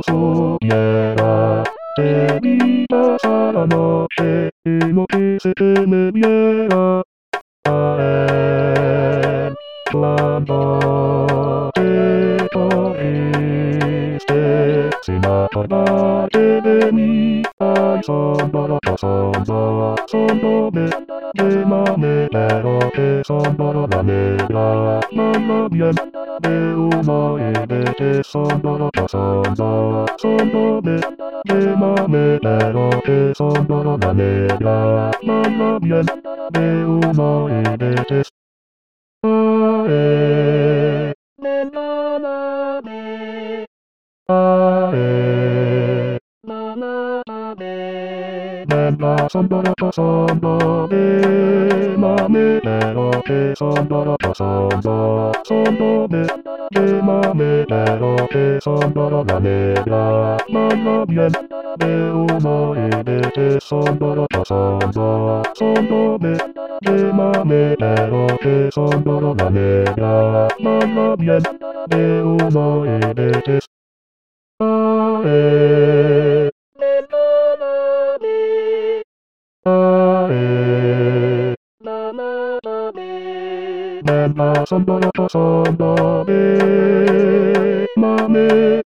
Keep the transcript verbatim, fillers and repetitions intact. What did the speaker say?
sobiera. Te vi pasar la noche y no quise que me viera. Ayer, cuando te corriste sin acordarte de mí, ay, sonorosa, sonora, sonome, llámame, pero que sonora negra, manda bien, de uno y vete, sonorosa, sonora, sonome, llámame, pero que sonora negra, manda bien, de uno y vete. Ae, me na na me, ae, na na na me, me na sonorosa, sonome, mame, pero que sonorosa, sonora, sonome, llámame, pero que sonora negra, manda bien, de uno y vete, sonorosa, sonora, sonome, llámame, pero que sonora negra, manda bien, de uno y vete. Ae, me na na me, ae, na na na me, me na sonorosa, sonome, mame.